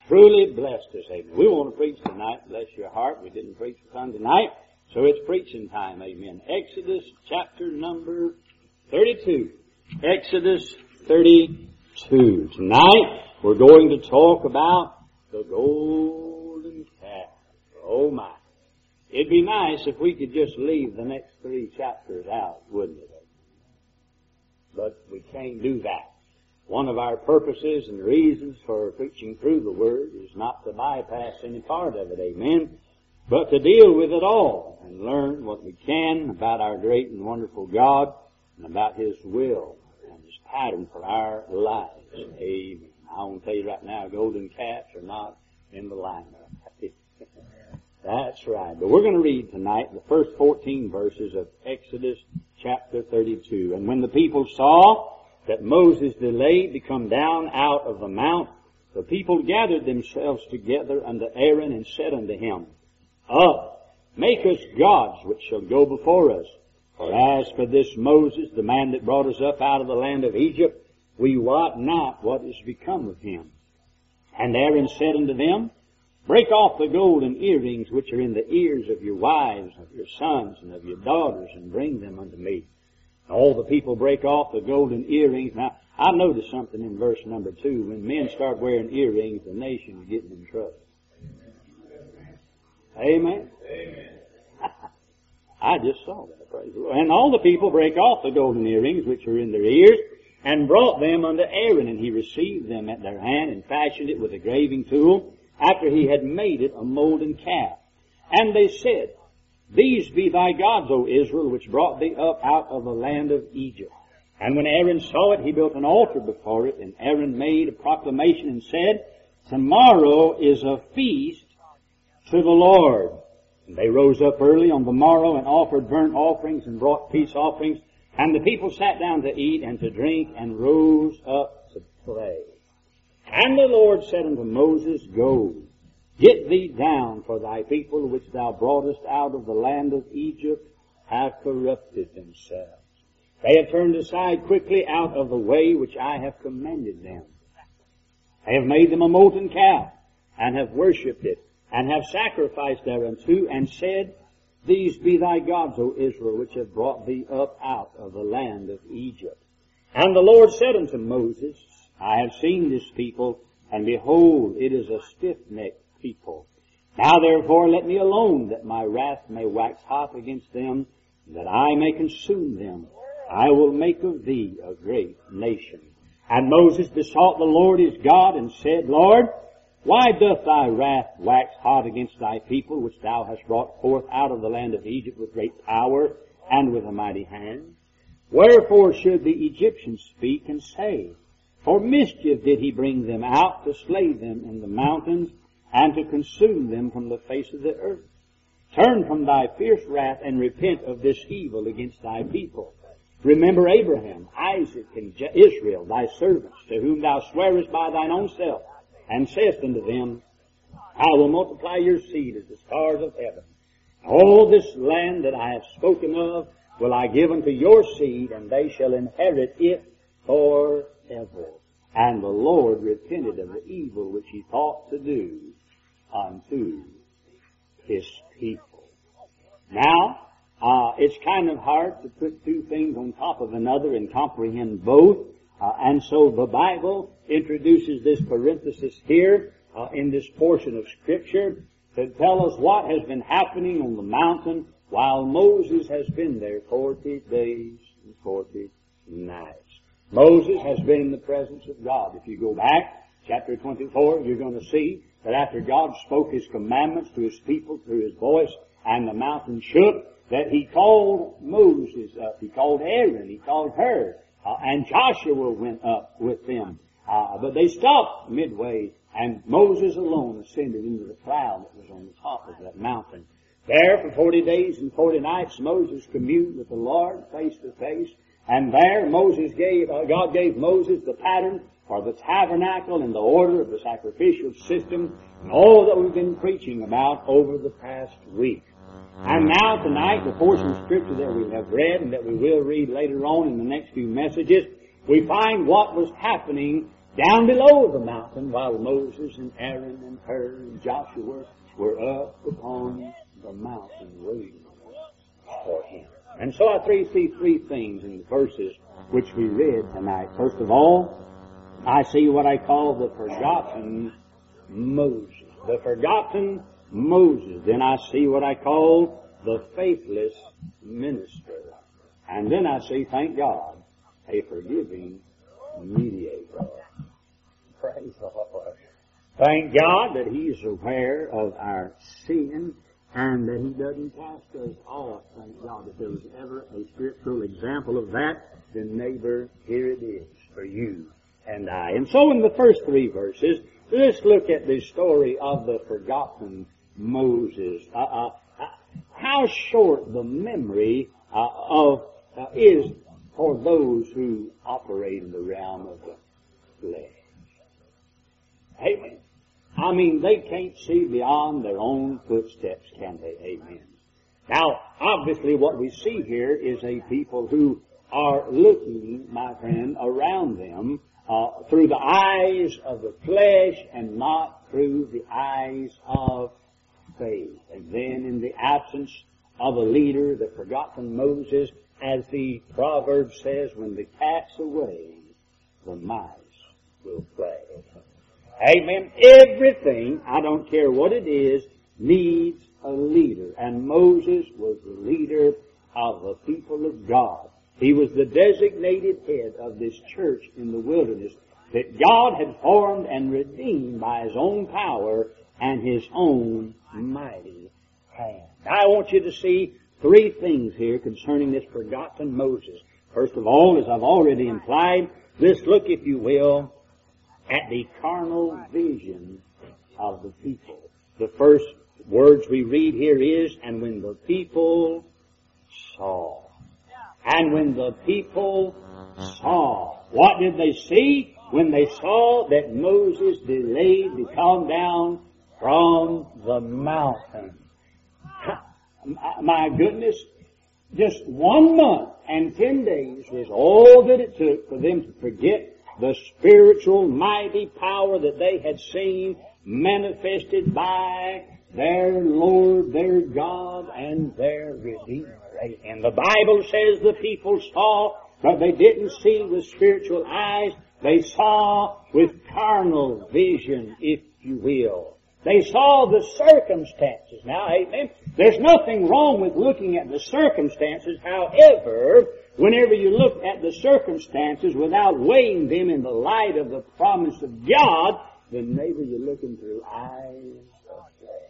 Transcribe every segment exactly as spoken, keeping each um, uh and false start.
truly blessed us. Amen. We want to preach tonight. Bless your heart. We didn't preach for Sunday night, so it's preaching time. Amen. Exodus chapter number thirty-two. Exodus thirty-two. Tonight we're going to talk about the golden calf. Oh my. It'd be nice if we could just leave the next three chapters out, wouldn't it? But we can't do that. One of our purposes and reasons for preaching through the Word is not to bypass any part of it, amen, but to deal with it all and learn what we can about our great and wonderful God and about His will and His pattern for our lives. Amen. I want to tell you right now, golden calves are not in the lineup. That's right. But we're going to read tonight the first fourteen verses of Exodus chapter thirty-two. And when the people saw that Moses delayed to come down out of the mount, the people gathered themselves together unto Aaron and said unto him, Up, make us gods which shall go before us. For as for this Moses, the man that brought us up out of the land of Egypt, we wot not what is become of him. And Aaron said unto them, Break off the golden earrings which are in the ears of your wives, of your sons, and of your daughters, and bring them unto me. All the people break off the golden earrings. Now, I noticed something in verse number two. When men start wearing earrings, the nation's getting in trouble. Amen? Amen. I just saw that, praise the Lord. And all the people break off the golden earrings which are in their ears, and brought them unto Aaron, and he received them at their hand, and fashioned it with a graving tool, after he had made it a molten calf. And they said, These be thy gods, O Israel, which brought thee up out of the land of Egypt. And when Aaron saw it, he built an altar before it, and Aaron made a proclamation and said, Tomorrow is a feast to the Lord. And they rose up early on the morrow and offered burnt offerings and brought peace offerings. And the people sat down to eat and to drink and rose up to play. And the Lord said unto Moses, Go, get thee down, for thy people which thou broughtest out of the land of Egypt have corrupted themselves. They have turned aside quickly out of the way which I have commanded them. They have made them a molten calf, and have worshipped it, and have sacrificed thereunto, and said, These be thy gods, O Israel, which have brought thee up out of the land of Egypt. And the Lord said unto Moses, I have seen this people, and behold, it is a stiff-necked people. Now therefore let me alone, that my wrath may wax hot against them, that I may consume them. I will make of thee a great nation. And Moses besought the Lord his God, and said, Lord, why doth thy wrath wax hot against thy people, which thou hast brought forth out of the land of Egypt with great power and with a mighty hand? Wherefore should the Egyptians speak and say, For mischief did he bring them out, to slay them in the mountains, and to consume them from the face of the earth? Turn from thy fierce wrath, and repent of this evil against thy people. Remember Abraham, Isaac, and Israel, thy servants, to whom thou swearest by thine own self, and sayest unto them, I will multiply your seed as the stars of heaven. All this land that I have spoken of will I give unto your seed, and they shall inherit it forever. And the Lord repented of the evil which he thought to do unto his people. Now, uh, it's kind of hard to put two things on top of another and comprehend both. Uh, and so the Bible introduces this parenthesis here uh, in this portion of Scripture to tell us what has been happening on the mountain while Moses has been there forty days and forty nights. Moses has been in the presence of God. If you go back, chapter twenty-four, you're going to see that after God spoke His commandments to His people through His voice, and the mountain shook, that He called Moses up. He called Aaron. He called her. Uh, and Joshua went up with them. Uh, but they stopped midway, and Moses alone ascended into the cloud that was on the top of that mountain. There for forty days and forty nights, Moses communed with the Lord face to face. And there Moses gave, uh, God gave Moses the pattern for the tabernacle and the order of the sacrificial system, and all that we've been preaching about over the past week. And now tonight, the portion of Scripture that we have read and that we will read later on in the next few messages, we find what was happening down below the mountain while Moses and Aaron and Hur and Joshua were up upon the mountain waiting for him. And so I three see three things in the verses which we read tonight. First of all, I see what I call the forgotten Moses. The forgotten Moses. Then I see what I call the faithless minister. And then I see, thank God, a forgiving mediator. Praise the Lord. Thank God that He is aware of our sin and that He doesn't cast us off. Thank God. If there was ever a spiritual example of that, then neighbor, here it is for you and I. And so in the first three verses, let's look at the story of the forgotten Moses. Uh, uh, how short the memory uh, of uh, is for those who operate in the realm of the flesh. Amen. I mean, they can't see beyond their own footsteps, can they? Amen. Now, obviously what we see here is a people who are looking, my friend, around them uh, through the eyes of the flesh and not through the eyes of faith. And then in the absence of a leader, the forgotten Moses, as the proverb says, when the cat's away, the mice will play. Amen. Everything, I don't care what it is, needs a leader. And Moses was the leader of the people of God. He was the designated head of this church in the wilderness that God had formed and redeemed by His own power and His own mighty hand. I want you to see three things here concerning this forgotten Moses. First of all, as I've already implied, let's look, if you will, at the carnal vision of the people. The first words we read here is, and when the people saw. And when the people saw. What did they see? When they saw that Moses delayed to come down from the mountain. My goodness, just one month and ten days was all that it took for them to forget the spiritual mighty power that they had seen manifested by their Lord, their God, and their Redeemer. And the Bible says the people saw, but they didn't see with spiritual eyes. They saw with carnal vision, if you will. They saw the circumstances. Now, amen, there's nothing wrong with looking at the circumstances. However, whenever you look at the circumstances without weighing them in the light of the promise of God, then maybe you're looking through eyes of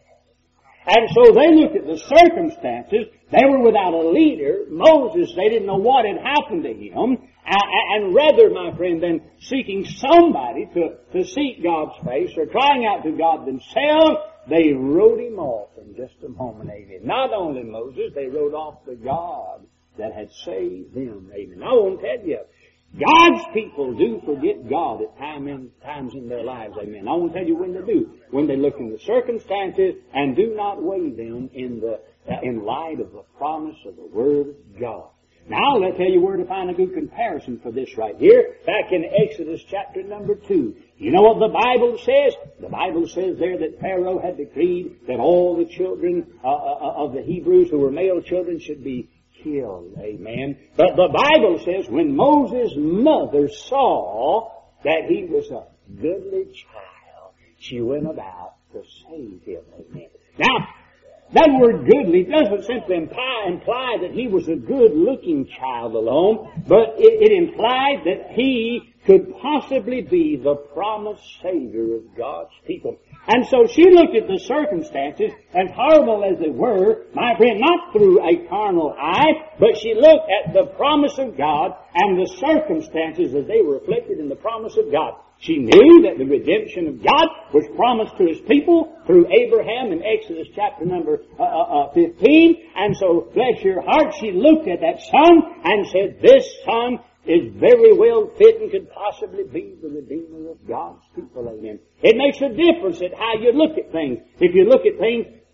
flesh. And so they looked at the circumstances. They were without a leader. Moses, they didn't know what had happened to him. And rather, my friend, than seeking somebody to, to seek God's face or crying out to God themselves, they wrote him off in just a moment, amen. Not only Moses, they wrote off the God that had saved them, amen. I won't tell you, God's people do forget God at time in, times in their lives, amen. I won't tell you when they do. When they look in the circumstances and do not weigh them in the uh, in light of the promise of the Word of God. Now, I'll tell you where to find a good comparison for this right here. Back in Exodus chapter number two. You know what the Bible says? The Bible says there that Pharaoh had decreed that all the children uh, uh, of the Hebrews who were male children should be killed. Amen. But the Bible says when Moses' mother saw that he was a goodly child, she went about to save him. Amen. Now, that word goodly doesn't simply imply, imply that he was a good-looking child alone, but it, it implied that he could possibly be the promised Savior of God's people. And so she looked at the circumstances, as horrible as they were, my friend, not through a carnal eye, but she looked at the promise of God and the circumstances as they were reflected in the promise of God. She knew that the redemption of God was promised to His people through Abraham in Exodus chapter number uh, uh, fifteen. And so, bless your heart, she looked at that son and said, this son is very well fit and could possibly be the Redeemer of God's people. Amen. It makes a difference at how you look at things. If you look at things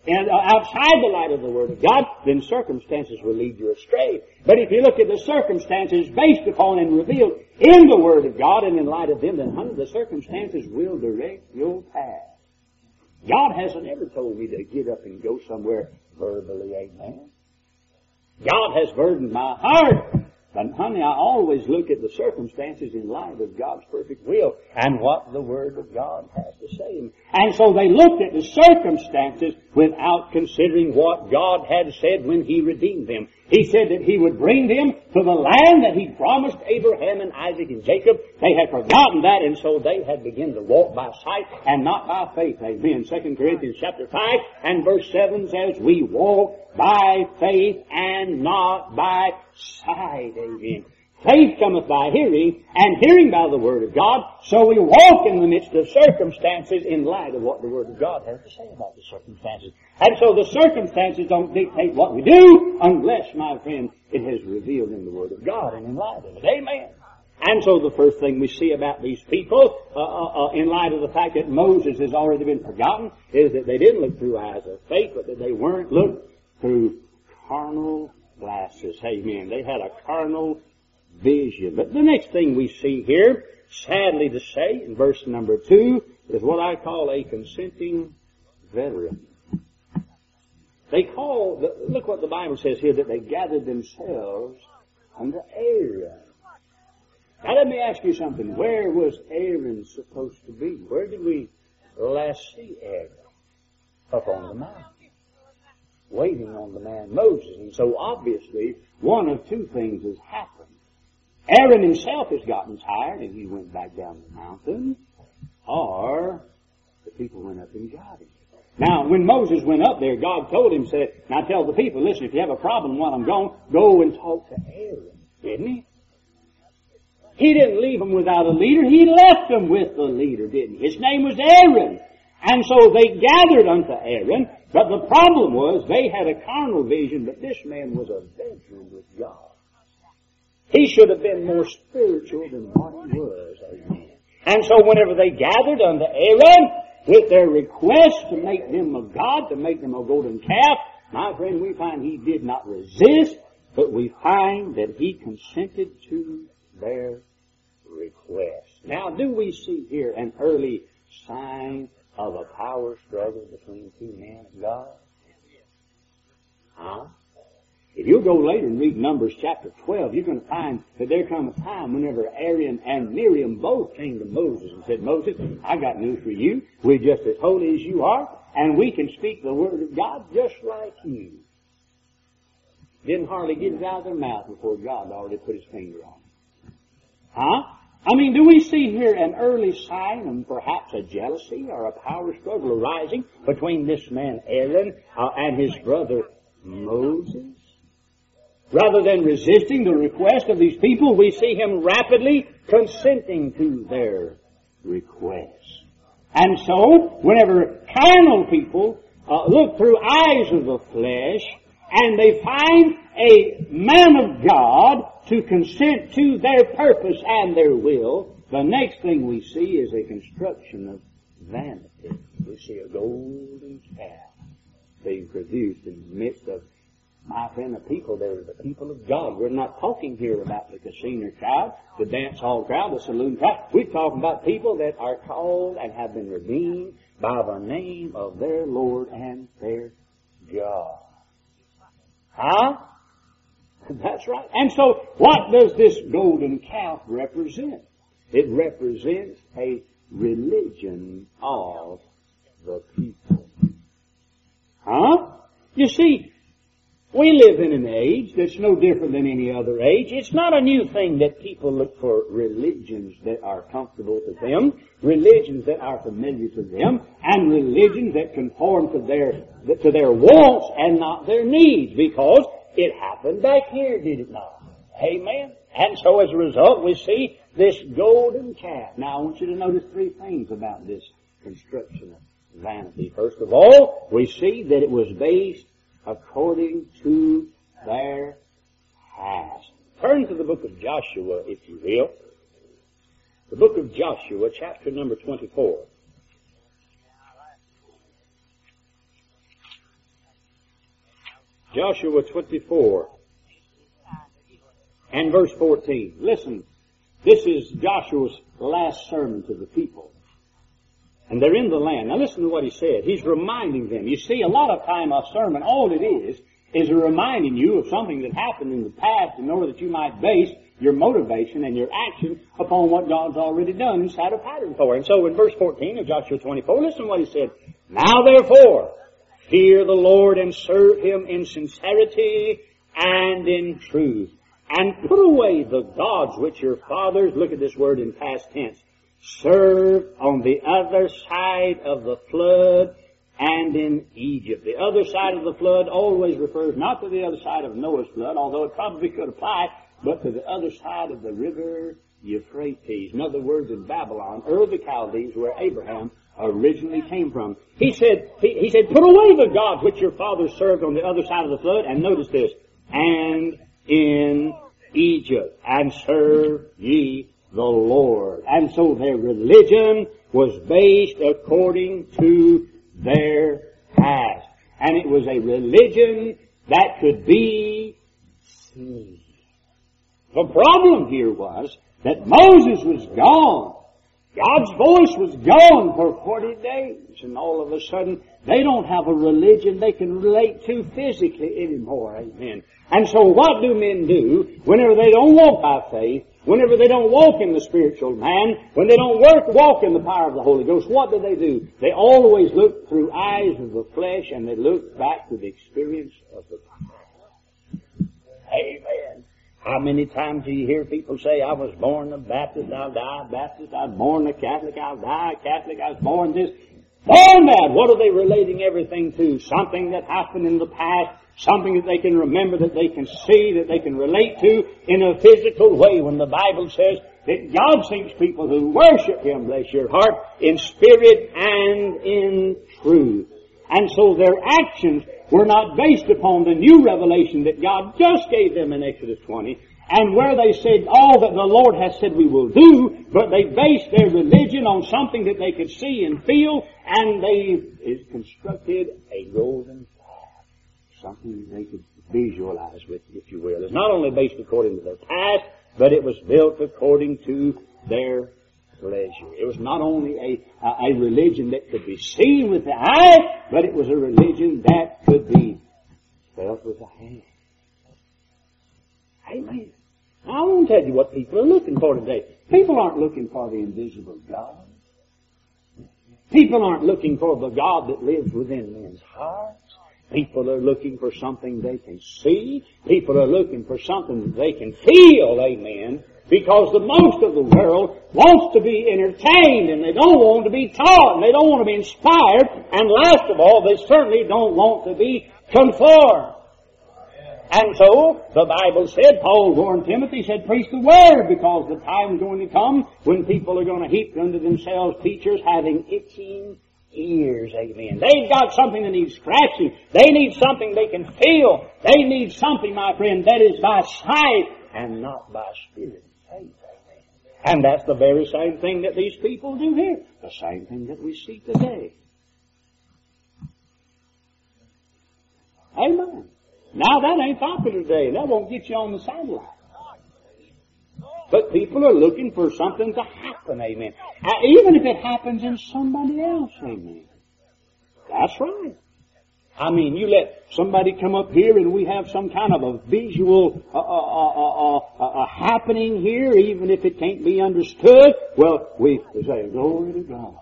and outside the light of the Word of God, then circumstances will lead you astray. But if you look at the circumstances based upon and revealed in the Word of God and in light of them, then honey, the circumstances will direct your path. God hasn't ever told me to get up and go somewhere verbally, amen. God has burdened my heart. But honey, I always look at the circumstances in light of God's perfect will and what the Word of God has to say. And so they looked at the circumstances without considering what God had said when He redeemed them. He said that He would bring them to the land that He promised Abraham and Isaac and Jacob. They had forgotten that, and so they had begun to walk by sight and not by faith. Amen. Second Corinthians chapter five and verse seven says, we walk by faith and not by sight. Amen. Faith cometh by hearing, and hearing by the Word of God. So we walk in the midst of circumstances in light of what the Word of God has to say about the circumstances. And so the circumstances don't dictate what we do unless, my friend, it has revealed in the Word of God and in light of it. Amen. And so the first thing we see about these people, uh, uh, uh, in light of the fact that Moses has already been forgotten, is that they didn't look through eyes of faith, but that they weren't looked through carnal glasses. Amen. They had a carnal vision. But the next thing we see here, sadly to say, in verse number two, is what I call a consenting veteran. They call, the, look what the Bible says here, that they gathered themselves unto Aaron. Now let me ask you something. Where was Aaron supposed to be? Where did we last see Aaron? Up on the mountain, waiting on the man Moses. And so obviously, one of two things has happened. Aaron himself has gotten tired and he went back down the mountain, or the people went up and got him. Now, when Moses went up there, God told him, said, now tell the people, listen, if you have a problem while I'm gone, go and talk to Aaron. Didn't he? He didn't leave them without a leader. He left them with the leader, didn't he? His name was Aaron. And so they gathered unto Aaron, but the problem was they had a carnal vision, but this man was a veteran with God. He should have been more spiritual than what he was. Amen. And so whenever they gathered unto Aaron with their request to make them a god, to make them a golden calf, my friend, we find he did not resist, but we find that he consented to their request. Now, do we see here an early sign of a power struggle between two men of God? Huh? If you go later and read Numbers chapter twelve, you're going to find that there come a time whenever Aaron and Miriam both came to Moses and said, Moses, I got news for you. We're just as holy as you are, and we can speak the word of God just like you. Didn't hardly get it out of their mouth before God already put his finger on it. Huh? I mean, do we see here an early sign of perhaps a jealousy or a power struggle arising between this man Aaron uh, and his brother Moses? Rather than resisting the request of these people, we see him rapidly consenting to their requests. And so, whenever carnal people uh, look through eyes of the flesh, and they find a man of God to consent to their purpose and their will, the next thing we see is a construction of vanity. We see a golden calf being produced in the midst of, my friend, the people there are the people of God. We're not talking here about the casino crowd, the dance hall crowd, the saloon crowd. We're talking about people that are called and have been redeemed by the name of their Lord and their God. Huh? That's right. And so, what does this golden calf represent? It represents a religion of the people. Huh? You see, we live in an age that's no different than any other age. It's not a new thing that people look for religions that are comfortable to them, religions that are familiar to them, and religions that conform to their to their wants and not their needs, because it happened back here, did it not? Amen. And so as a result, we see this golden calf. Now I want you to notice three things about this construction of vanity. First of all, we see that it was based according to their past. Turn to the book of Joshua, if you will. The book of Joshua, chapter number twenty-four. Joshua twenty-four and verse fourteen. Listen, this is Joshua's last sermon to the people. And they're in the land. Now listen to what he said. He's reminding them. You see, a lot of time a sermon, all it is, is reminding you of something that happened in the past in order that you might base your motivation and your action upon what God's already done and set a pattern for. And so in verse fourteen of Joshua twenty-four, listen to what he said. Now therefore, fear the Lord and serve Him in sincerity and in truth. And put away the gods which your fathers, look at this word in past tense, served on the other side of the flood and in Egypt. The other side of the flood always refers not to the other side of Noah's flood, although it probably could apply, but to the other side of the river Euphrates. In other words, in Babylon, Ur of the Chaldees, where Abraham originally came from. He said, he, he said, put away the gods which your fathers served on the other side of the flood, and notice this, and in Egypt, and serve ye the Lord. And so their religion was based according to their past. And it was a religion that could be seen. The problem here was that Moses was gone. God's voice was gone for forty days. And all of a sudden, they don't have a religion they can relate to physically anymore. Amen. And so what do men do whenever they don't walk by faith, whenever they don't walk in the spiritual man, when they don't work, walk in the power of the Holy Ghost? What do they do? They always look through eyes of the flesh, and they look back to the experience of the power. Amen. How many times do you hear people say, I was born a Baptist, I'll die a Baptist, I was born a Catholic, I'll die a Catholic, I was born this, born that. What are they relating everything to? Something that happened in the past, something that they can remember, that they can see, that they can relate to in a physical way, when the Bible says that God seeks people who worship Him, bless your heart, in spirit and in truth. And so their actions were not based upon the new revelation that God just gave them in Exodus twenty, and where they said all that the Lord has said we will do, but they based their religion on something that they could see and feel, and they constructed a golden calf, something that they could visualize with, if you will. It's not only based according to their past, but it was built according to their pleasure. It was not only a, a, a religion that could be seen with the eye, but it was a religion that could be felt with the hand. Amen. Now, I want to tell you what people are looking for today. People aren't looking for the invisible God. People aren't looking for the God that lives within men's hearts. People are looking for something they can see. People are looking for something they can feel. Amen. Because the most of the world wants to be entertained, and they don't want to be taught, and they don't want to be inspired, and last of all, they certainly don't want to be conformed. And so, the Bible said, Paul warned Timothy, said, preach the word, because the time is going to come when people are going to heap unto themselves teachers having itching ears. Amen. They've got something that needs scratching. They need something they can feel. They need something, my friend, that is by sight and not by spirit. And that's the very same thing that these people do here. The same thing that we see today. Amen. Now that ain't popular today. That won't get you on the satellite. But people are looking for something to happen. Amen. Uh, even if it happens in somebody else. Amen. That's right. I mean, you let somebody come up here and we have some kind of a visual uh, uh, uh, uh, uh, happening here, even if it can't be understood. Well, we say, glory to God.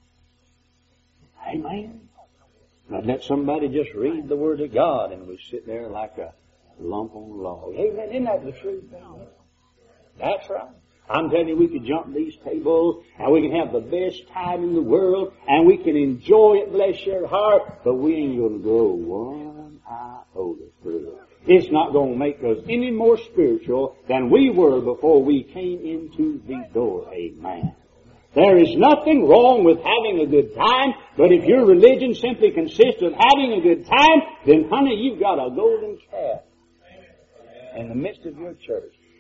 Amen. But let somebody just read the Word of God and we sit there like a lump on a log. Amen. Isn't that the truth? Amen. That's right. I'm telling you, we could jump these tables, and we can have the best time in the world, and we can enjoy it, bless your heart, but we ain't going to grow one iota through it. It's not going to make us any more spiritual than we were before we came into the door. Amen. There is nothing wrong with having a good time, but if your religion simply consists of having a good time, then, honey, you've got a golden calf in the midst of your church.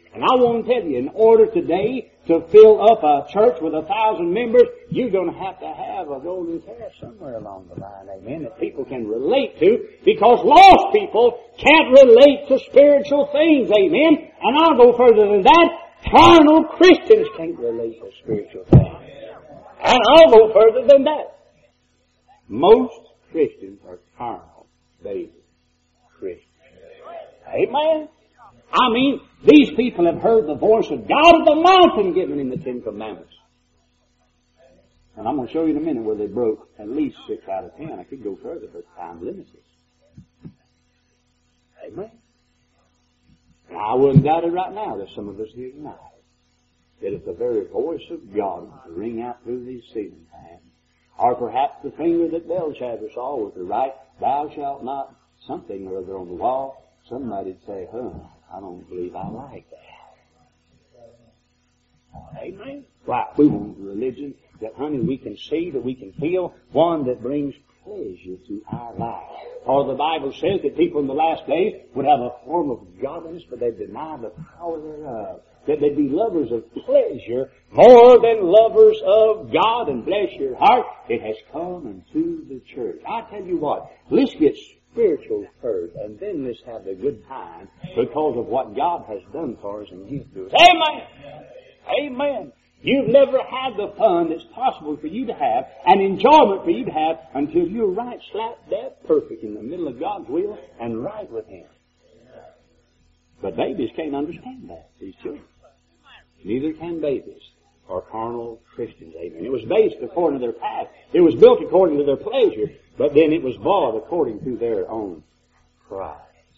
And I want to tell you, in order today to fill up a church with a thousand members, you're going to have to have a golden calf somewhere along the line, amen, that people can relate to, because lost people can't relate to spiritual things, amen. And I'll go further than that. Carnal Christians can't relate to spiritual things. And I'll go further than that. Most Christians are carnal, baby Christians. Amen. I mean, these people have heard the voice of God at the mountain given in the Ten Commandments. And I'm going to show you in a minute where they broke at least six out of ten. I could go further, but time limits us. Amen. Now, I wouldn't doubt it right now that some of us here tonight, that if the very voice of God was to ring out through these ceiling fans, or perhaps the finger that Belshazzar saw with the right, thou shalt not, something or other on the wall, somebody'd say, huh, I don't believe I like that. Amen. Right. We want religion that, honey, we can see, that we can feel, one that brings pleasure to our life. Or the Bible says that people in the last days would have a form of godliness, but they'd deny the power thereof. That they'd be lovers of pleasure more than lovers of God. And bless your heart, it has come into the church. I tell you what, let's get spiritual first, and then let's have a good time because of what God has done for us and given to us. Amen! Amen! You've never had the fun that's possible for you to have, and enjoyment for you to have, until you're right slap dab perfect in the middle of God's will and right with Him. But babies can't understand that, these children. Neither can babies or carnal Christians. Amen. It was based according to their past. It was built according to their pleasure, but then it was bought according to their own price.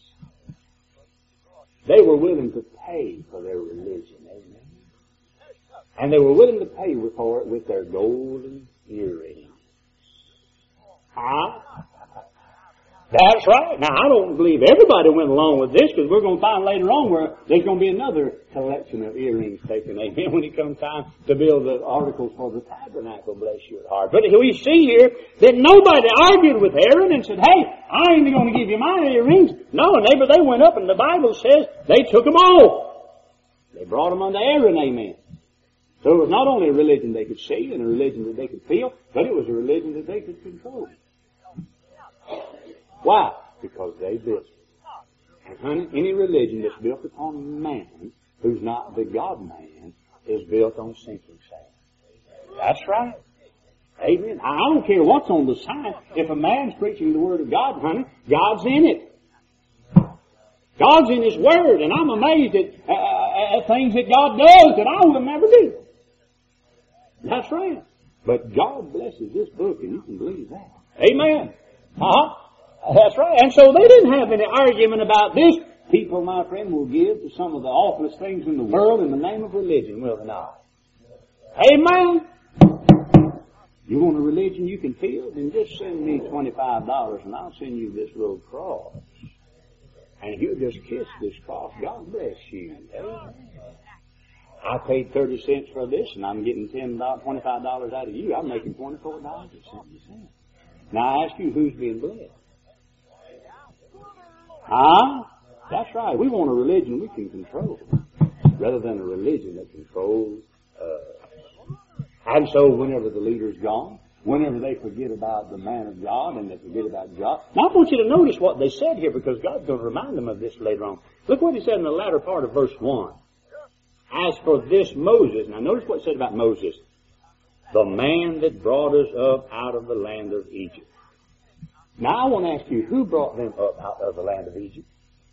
They were willing to pay for their religion. Amen. And they were willing to pay for it with their golden earrings. Huh? That's right. Now, I don't believe everybody went along with this, because we're going to find later on where there's going to be another collection of earrings taken, amen, when it comes time to build the articles for the tabernacle, bless your heart. But we see here that nobody argued with Aaron and said, hey, I ain't going to give you my earrings. No, neighbor, they went up, and the Bible says they took them all. They brought them unto Aaron, amen. So it was not only a religion they could see and a religion that they could feel, but it was a religion that they could control. Why? Because they built it. And honey, any religion that's built upon man, who's not the God-man, is built on sinking sand. That's right. Amen. I don't care what's on the sign. If a man's preaching the Word of God, honey, God's in it. God's in His Word, and I'm amazed at, uh, at things that God does that I will never do. That's right. But God blesses this book, and you can believe that. Amen. Uh-huh. That's right. And so they didn't have any argument about this. People, my friend, will give to some of the awfulest things in the world in the name of religion, will they not? Amen. You want a religion you can feel? Then just send me twenty-five dollars and I'll send you this little cross. And you just kiss this cross. God bless you. Amen. I paid thirty cents for this, and I'm getting ten dollars, twenty-five dollars out of you. I'm making twenty-four dollars and seventy cents. Now I ask you, who's being blessed? Huh? That's right. We want a religion we can control, rather than a religion that controls us. And so whenever the leader's gone, whenever they forget about the man of God and they forget about God. Now I want you to notice what they said here, because God's going to remind them of this later on. Look what He said in the latter part of verse one. As for this Moses, now notice what it said about Moses. The man that brought us up out of the land of Egypt. Now I want to ask you, who brought them up out of the land of Egypt?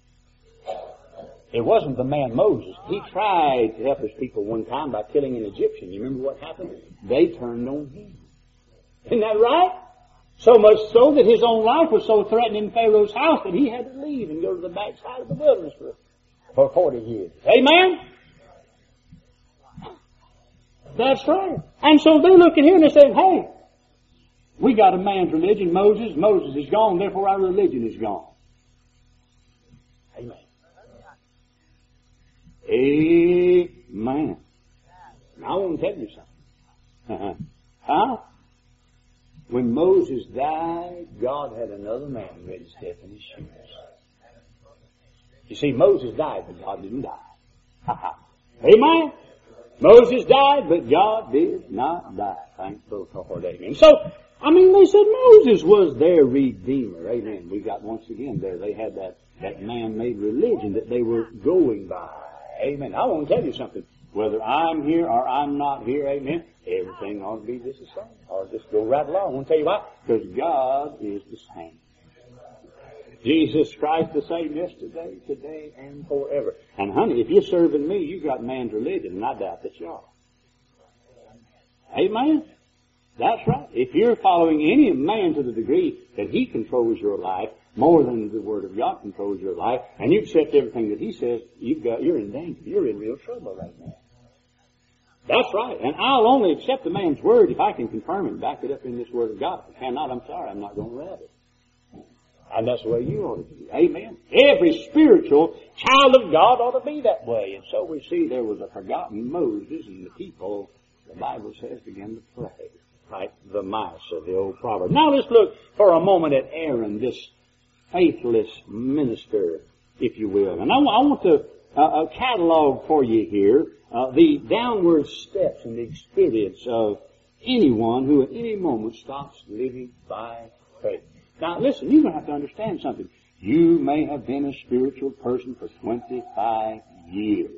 It wasn't the man Moses. He tried to help his people one time by killing an Egyptian. You remember what happened? They turned on him. Isn't that right? So much so that his own life was so threatened in Pharaoh's house that he had to leave and go to the backside of the wilderness for, for forty years. Amen? That's right. And so they're looking here and they're saying, hey, we got a man's religion, Moses. Moses is gone, therefore our religion is gone. Amen. Amen. Now I want to tell you something. Huh? When Moses died, God had another man ready to step in his shoes. You see, Moses died, but God didn't die. Amen? Moses died, but God did not die. Thank the Lord. Amen. So, I mean, they said Moses was their Redeemer. Amen. We got once again there, they had that, that man-made religion that they were going by. Amen. I want to tell you something. Whether I'm here or I'm not here, amen, everything ought to be just the same. Or just go right along. I want to tell you why. Because God is the same. Jesus Christ the same yesterday, today, and forever. And honey, if you're serving me, you got man's religion, and I doubt that you are. Amen? That's right. If you're following any man to the degree that he controls your life more than the Word of God controls your life, and you accept everything that he says, you've got, you're in danger. You're in real trouble right now. That's right. And I'll only accept a man's word if I can confirm and back it up in this Word of God. If I cannot, I'm sorry, I'm not going to read it. And that's the way you ought to be. Amen. Every spiritual child of God ought to be that way. And so we see there was a forgotten Moses, and the people, the Bible says, began to pray. Like the mice of the old proverb. Now let's look for a moment at Aaron, this faithless minister, if you will. And I, I want to uh, uh, catalog for you here uh, the downward steps in the experience of anyone who at any moment stops living by faith. Now listen, you're going to have to understand something. You may have been a spiritual person for twenty-five years.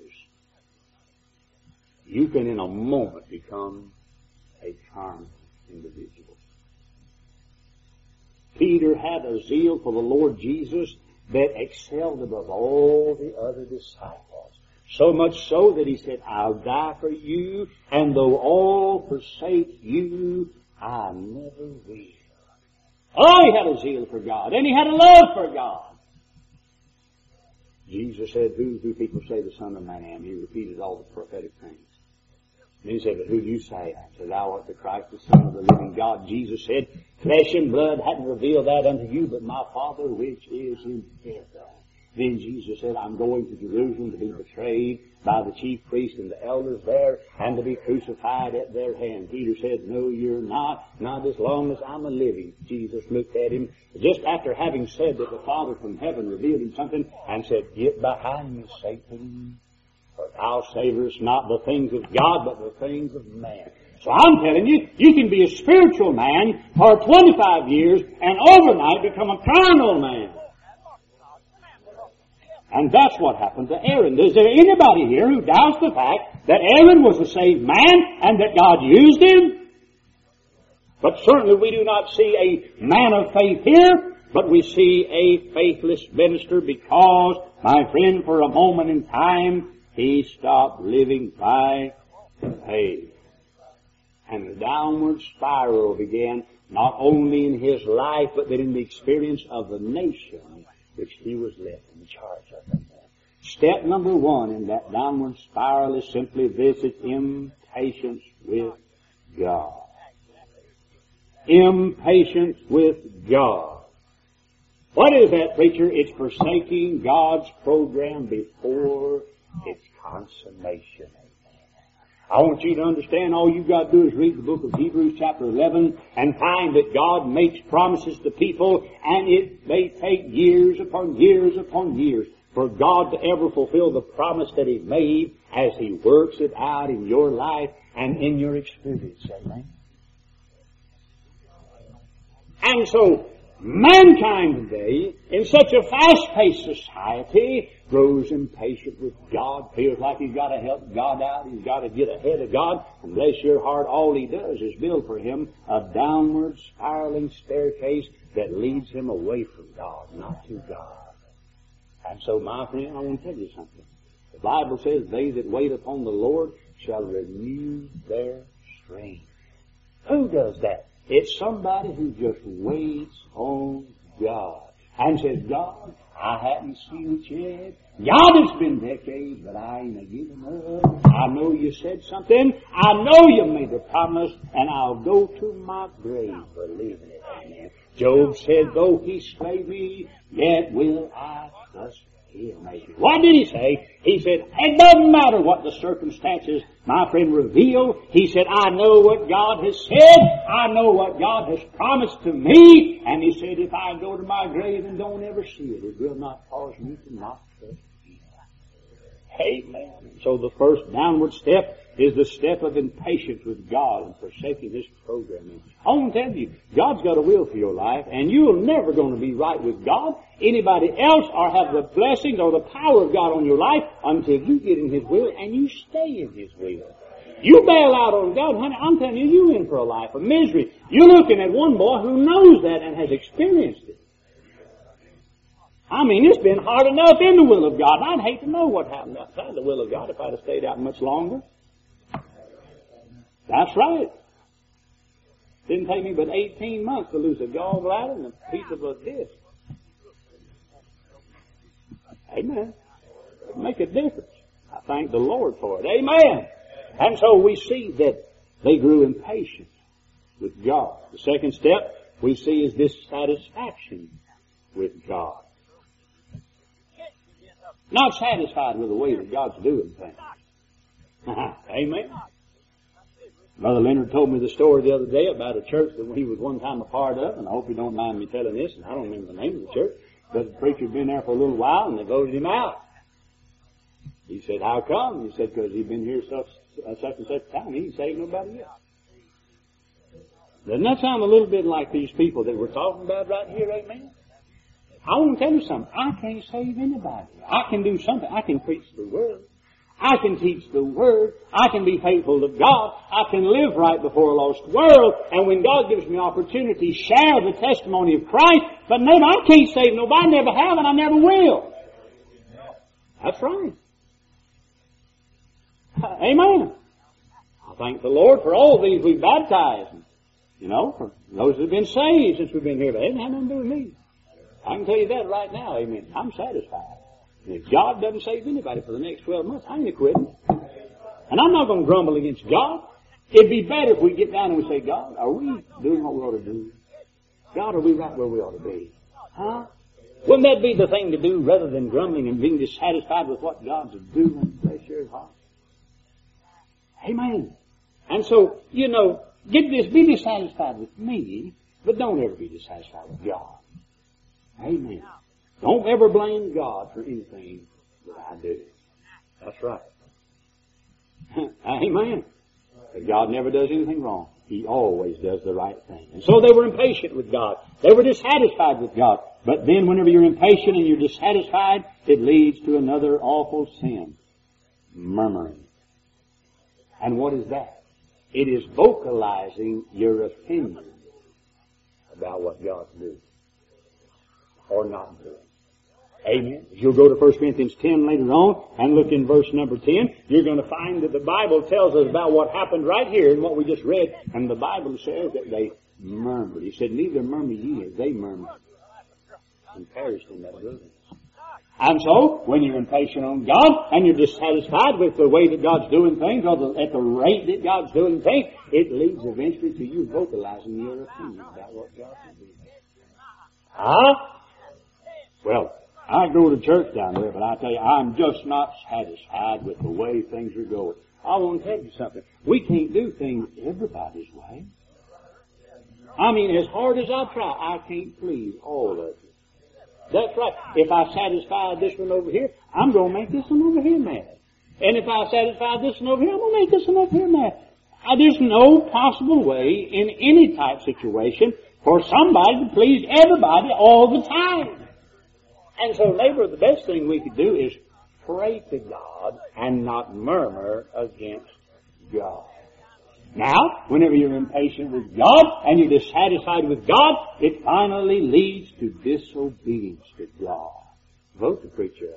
You can in a moment become a carnal individual. Peter had a zeal for the Lord Jesus that excelled above all the other disciples. So much so that he said, I'll die for you, and though all forsake you, I never will. Oh, he had a zeal for God, and he had a love for God. Jesus said, who do people say the Son of Man am? He repeated all the prophetic things. And he said, but who do you say? I said, thou art the Christ, the Son of the living God. Jesus said, flesh and blood hadn't revealed that unto you, but my Father which is in heaven. Then Jesus said, I'm going to Jerusalem to be betrayed by the chief priests and the elders there, and to be crucified at their hand. Peter said, no, you're not, not as long as I'm a living. Jesus looked at him, just after having said that the Father from heaven revealed him something, and said, get behind me, Satan, for thou savorest not the things of God, but the things of man. So I'm telling you, you can be a spiritual man for twenty-five years, and overnight become a carnal man. And that's what happened to Aaron. Is there anybody here who doubts the fact that Aaron was a saved man and that God used him? But certainly we do not see a man of faith here, but we see a faithless minister because, my friend, for a moment in time, he stopped living by faith. And the downward spiral began not only in his life, but then in the experience of the nation which he was left in charge of. Step number one in that downward spiral is simply this: it's impatience with God. Impatience with God. What is that, preacher? It's forsaking God's program before its consummation. I want you to understand, all you've got to do is read the book of Hebrews chapter eleven and find that God makes promises to people, and it may take years upon years upon years for God to ever fulfill the promise that He made as He works it out in your life and in your experience. Amen. And so, mankind today, in such a fast-paced society, grows impatient with God, feels like he's got to help God out, he's got to get ahead of God, and bless your heart, all he does is build for him a downward spiraling staircase that leads him away from God, not to God. And so, my friend, I want to tell you something. The Bible says, they that wait upon the Lord shall renew their strength. Who does that? It's somebody who just waits on God and says, God, I haven't seen it yet. God, it's been decades, but I ain't a giving up. I know you said something. I know you made a promise, and I'll go to my grave believing it. Amen. Job said, though he slay me, yet will I trust him. What did he say? He said, it doesn't matter what the circumstances, my friend, reveal. He said, I know what God has said. I know what God has promised to me. And he said, if I go to my grave and don't ever see it, it will not cause me to not trust him. Amen. So the first downward step is the step of impatience with God and forsaking His programming. I want to tell you, God's got a will for your life, and you're never going to be right with God, anybody else, or have the blessings or the power of God on your life until you get in His will and you stay in His will. You bail out on God, honey, I'm telling you, you're in for a life of misery. You're looking at one boy who knows that and has experienced it. I mean, it's been hard enough in the will of God. I'd hate to know what happened outside the will of God if I'd have stayed out much longer. That's right. Didn't take me but eighteen months to lose a gallbladder and a piece of a disc. Amen. It'd make a difference. I thank the Lord for it. Amen. And so we see that they grew impatient with God. The second step we see is dissatisfaction with God. Not satisfied with the way that God's doing things. Amen. Brother Leonard told me the story the other day about a church that he was one time a part of, and I hope you don't mind me telling this, and I don't remember the name of the church, but the preacher had been there for a little while, and they voted him out. He said, how come? He said, because he'd been here such, uh, such and such time, he didn't save nobody else. Doesn't that sound a little bit like these people that we're talking about right here, amen? I want to tell you something. I can't save anybody. I can do something. I can preach the Word. I can teach the Word. I can be faithful to God. I can live right before a lost world. And when God gives me opportunity, share the testimony of Christ. But never, I can't save nobody. I never have and I never will. That's right. Amen. I thank the Lord for all these we've baptized. You know, for those that have been saved since we've been here. But it hasn't had nothing to do with me. I can tell you that right now. Amen. I'm satisfied. And if God doesn't save anybody for the next twelve months, I ain't quitting. And I'm not going to grumble against God. It'd be better if we get down and we say, God, are we doing what we ought to do? God, are we right where we ought to be? Huh? Wouldn't that be the thing to do rather than grumbling and being dissatisfied with what God's doing? Bless your heart. Amen. And so, you know, get this, be dissatisfied with me, but don't ever be dissatisfied with God. Amen. Don't ever blame God for anything that I do. That's right. Amen. But God never does anything wrong. He always does the right thing. And so they were impatient with God. They were dissatisfied with God. But then whenever you're impatient and you're dissatisfied, it leads to another awful sin. Murmuring. And what is that? It is vocalizing your opinion about what God's doing or not doing. Amen. If you'll go to First Corinthians ten later on and look in verse number ten, you're going to find that the Bible tells us about what happened right here in what we just read. And the Bible says that they murmured. He said, neither murmur ye as they murmured and perished in that wilderness. And so, when you're impatient on God and you're dissatisfied with the way that God's doing things or the, at the rate that God's doing things, it leads eventually to you vocalizing your opinion about what God is doing. Huh? Well, I go to church down there, but I tell you, I'm just not satisfied with the way things are going. I want to tell you something. We can't do things everybody's way. I mean, as hard as I try, I can't please all of you. That's right. If I satisfy this one over here, I'm going to make this one over here mad. And if I satisfy this one over here, I'm going to make this one over here mad. Uh, there's no possible way in any type situation for somebody to please everybody all the time. And so, neighbor, the best thing we could do is pray to God and not murmur against God. Now, whenever you're impatient with God and you're dissatisfied with God, it finally leads to disobedience to God. Vote the preacher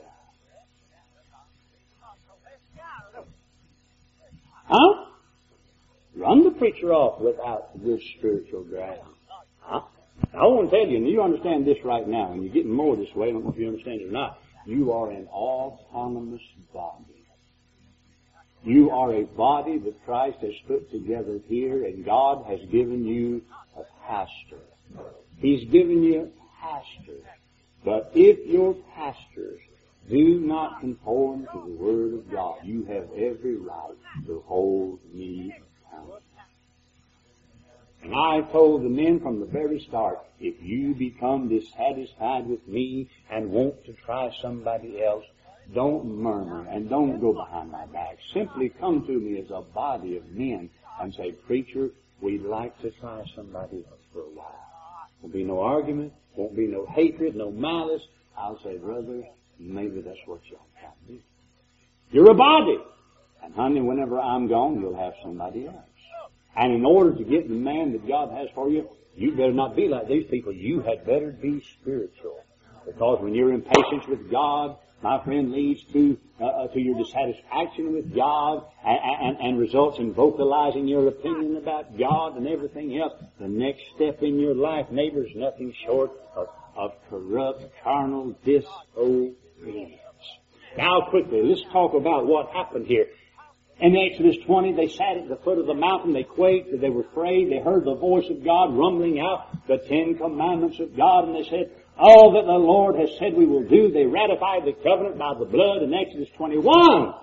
out. Huh? Run the preacher off without good spiritual ground. Huh? Now, I want to tell you, and you understand this right now, and you're getting more this way, I don't know if you understand it or not. You are an autonomous body. You are a body that Christ has put together here, and God has given you a pastor. He's given you a pastor. But if your pastors do not conform to the Word of God, you have every right to hold me accountable. And I told the men from the very start, if you become dissatisfied with me and want to try somebody else, Don't murmur and don't go behind my back. Simply come to me as a body of men and say, preacher, we'd like to try somebody else for a while. Won't be no argument. Won't be no hatred, no malice. I'll say, brother, maybe that's what y'all can do. You're a body. And honey, whenever I'm gone, you'll have somebody else. And in order to get the man that God has for you, you better not be like these people. You had better be spiritual. Because when you're in patience with God, my friend, leads to uh, to your dissatisfaction with God and, and, and results in vocalizing your opinion about God and everything else. The next step in your life, neighbor, is nothing short of, of corrupt, carnal disobedience. Now, quickly, let's talk about what happened here. In Exodus twenty, they sat at the foot of the mountain. They quaked. They were afraid. They heard the voice of God rumbling out the Ten Commandments of God, and they said, all that the Lord has said we will do. They ratified the covenant by the blood in Exodus twenty-one.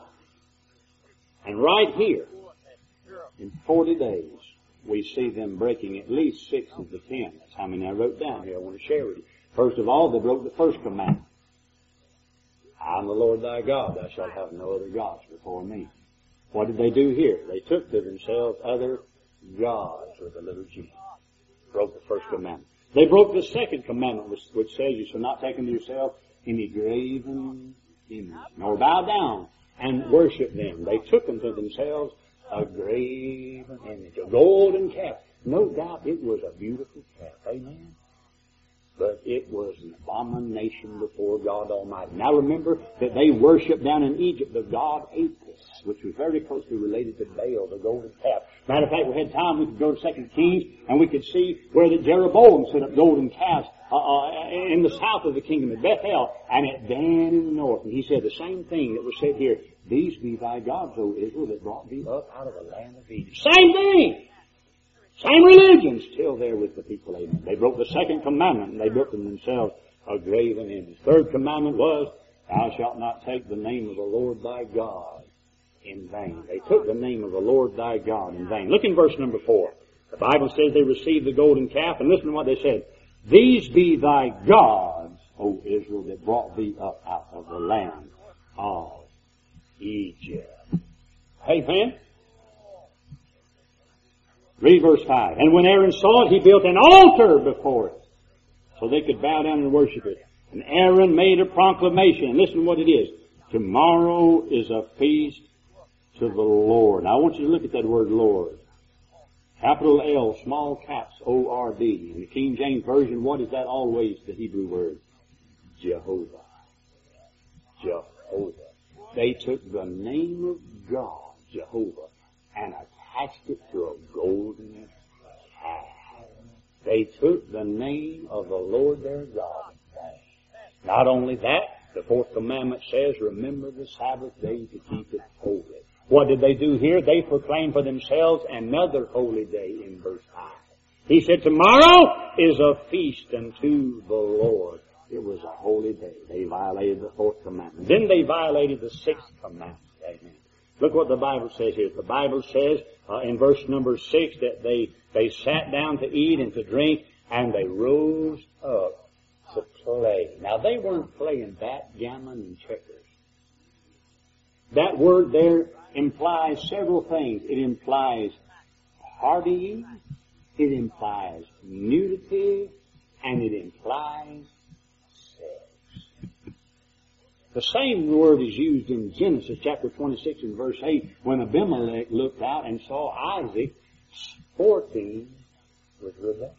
And right here, in forty days, we see them breaking at least six of the ten. That's how many I wrote down here I want to share with you. First of all, they broke the first commandment. I am the Lord thy God. Thou shalt have no other gods before me. What did they do here? They took to themselves other gods with a little g. Broke the first commandment. They broke the second commandment, which, which says you shall not take unto yourself any graven image, nor bow down and worship them. They took unto themselves a graven image, a golden calf. No doubt it was a beautiful calf. Amen. But it was an abomination before God Almighty. Now remember that they worshipped down in Egypt the god Apis, which was very closely related to Baal, the golden calf. Matter of fact, we had time, we could go to Second Kings, and we could see where the Jeroboam set up golden calves uh, uh, in the south of the kingdom, at Bethel, and at Dan in the north. And he said the same thing that was said here. These be thy gods, O Israel, that brought thee up out of the land of Egypt. Same thing! Same religion, still there with the people. Amen. They broke the second commandment, and they built them themselves a graven image. Third commandment was, thou shalt not take the name of the Lord thy God in vain. They took the name of the Lord thy God in vain. Look in verse number four. The Bible says they received the golden calf, and listen to what they said. These be thy gods, O Israel, that brought thee up out of the land of Egypt. Amen. Read verse five. And when Aaron saw it, he built an altar before it, so they could bow down and worship it. And Aaron made a proclamation. Listen to what it is. Tomorrow is a feast to the Lord. Now I want you to look at that word Lord. Capital L, small caps, O R D. In the King James Version, what is that always, the Hebrew word? Jehovah. Jehovah. They took the name of God, Jehovah, and attached it to a golden calf. They took the name of the Lord their God. Not only that, the fourth commandment says, remember the Sabbath day to keep it holy. What did they do here? They proclaimed for themselves another holy day in verse five. He said, tomorrow is a feast unto the Lord. It was a holy day. They violated the fourth commandment. Then they violated the sixth commandment. Amen. Look what the Bible says here. The Bible says uh, in verse number six that they, they sat down to eat and to drink, and they rose up to play. Now, they weren't playing backgammon and checkers. That word there implies several things. It implies partying, it implies nudity, and it implies sex. The same word is used in Genesis chapter twenty-six and verse eight when Abimelech looked out and saw Isaac sporting with Rebekah.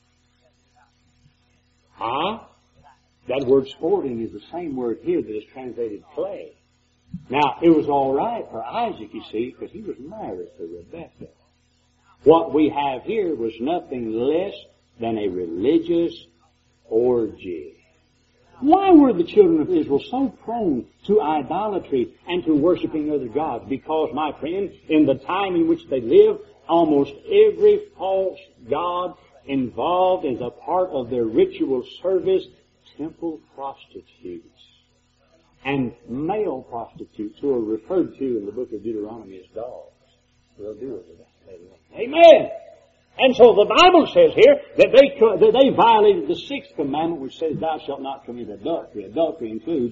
Huh? That word sporting is the same word here that is translated play. Now, it was all right for Isaac, you see, because he was married to Rebekah. What we have here was nothing less than a religious orgy. Why were the children of Israel so prone to idolatry and to worshiping other gods? Because, my friend, in the time in which they lived, almost every false god involved as a part of their ritual service temple prostitutes. And male prostitutes who are referred to in the book of Deuteronomy as dogs. We'll deal with that later on. Amen! And so the Bible says here that they, that they violated the sixth commandment, which says, thou shalt not commit adultery. Adultery includes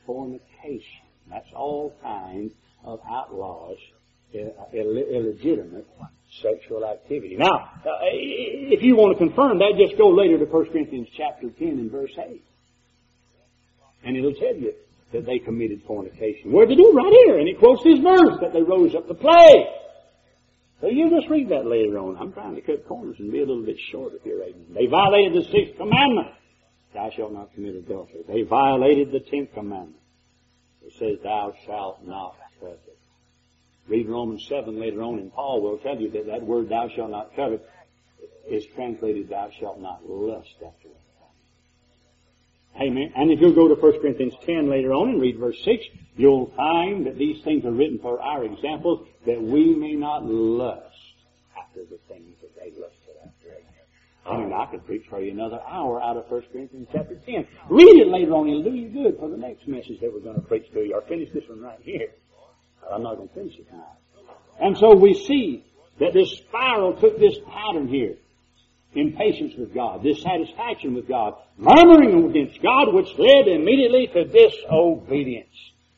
fornication. That's all kinds of outlaws, Ill- illegitimate sexual activity. Now, uh, if you want to confirm that, just go later to First Corinthians chapter ten and verse eight. And it'll tell you that they committed fornication. Where'd they do? Right here. And it quotes this verse, that they rose up to play. So you just read that later on. I'm trying to cut corners and be a little bit shorter here. Amen. They violated the sixth commandment. Thou shalt not commit adultery. They violated the tenth commandment. It says, thou shalt not covet. Read Romans seven later on, and Paul will tell you that that word, thou shalt not covet, is translated, thou shalt not lust after it. Amen. And if you'll go to First Corinthians ten later on and read verse six, you'll find that these things are written for our examples, that we may not lust after the things that they lusted after. I mean, I could preach for you another hour out of First Corinthians chapter ten. Read it later on. It'll do you good for the next message that we're going to preach to you. Or finish this one right here. I'm not going to finish it tonight. And so we see that this spiral took this pattern here. Impatience with God, dissatisfaction with God, murmuring against God, which led immediately to disobedience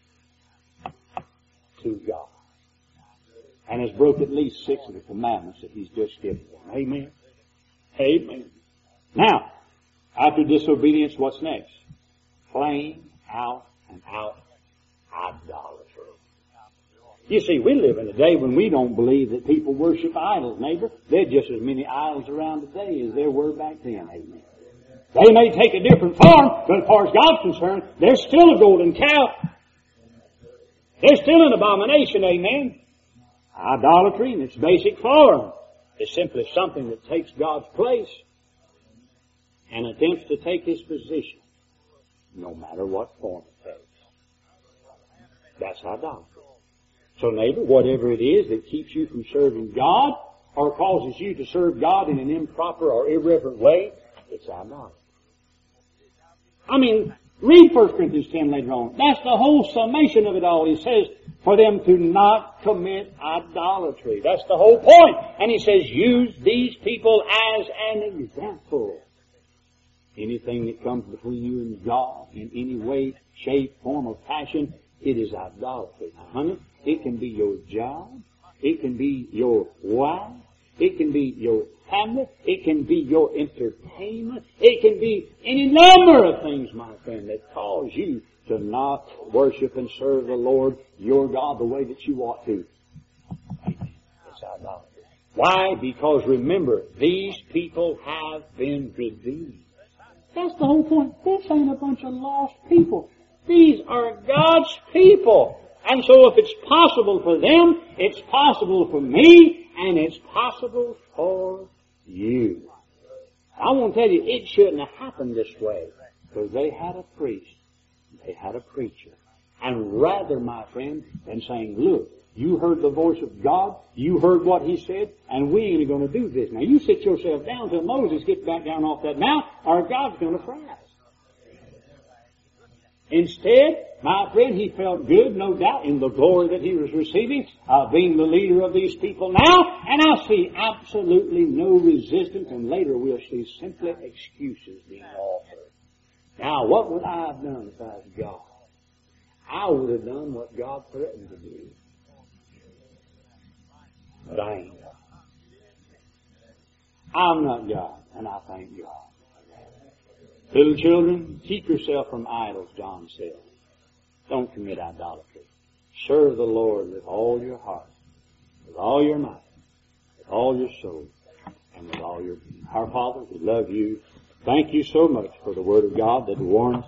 to God. And has broke at least six of the commandments that He's just given them. Amen. Amen. Now, after disobedience, what's next? Plain out and out idolatry. You see, we live in a day when we don't believe that people worship idols, neighbor. There are just as many idols around today as there were back then. Amen. They may take a different form, but as far as God's concerned, they're still a golden calf. They're still an abomination. Amen. Idolatry in its basic form is simply something that takes God's place and attempts to take His position, no matter what form it takes. That's idolatry. So neighbor, whatever it is that keeps you from serving God or causes you to serve God in an improper or irreverent way, it's idolatry. I mean, read First Corinthians ten later on. That's the whole summation of it all. He says, for them to not commit idolatry. That's the whole point. And he says, use these people as an example. Anything that comes between you and God in any way, shape, form, or fashion, it is idolatry. Now, honey, it can be your job. It can be your wife. It can be your family. It can be your entertainment. It can be any number of things, my friend, that cause you to not worship and serve the Lord, your God, the way that you ought to. It's idolatry. Why? Because remember, these people have been redeemed. That's the whole point. This ain't a bunch of lost people. These are God's people. And so if it's possible for them, it's possible for me, and it's possible for you. I want to tell you, it shouldn't have happened this way, because they had a priest, they had a preacher. And rather, my friend, than saying, look, you heard the voice of God, you heard what He said, and we ain't going to do this. Now you sit yourself down till Moses gets back down off that mount, or God's going to fry us. Instead, my friend, he felt good, no doubt, in the glory that he was receiving, uh, being the leader of these people now, and I see absolutely no resistance, and later we'll see simply excuses being offered. Now, what would I have done if I was God? I would have done what God threatened to do. But I ain't God. I'm not God, and I thank God. Little children, keep yourself from idols, John said. Don't commit idolatry. Serve the Lord with all your heart, with all your might, with all your soul, and with all your being. Our Father, we love you. Thank you so much for the Word of God that warns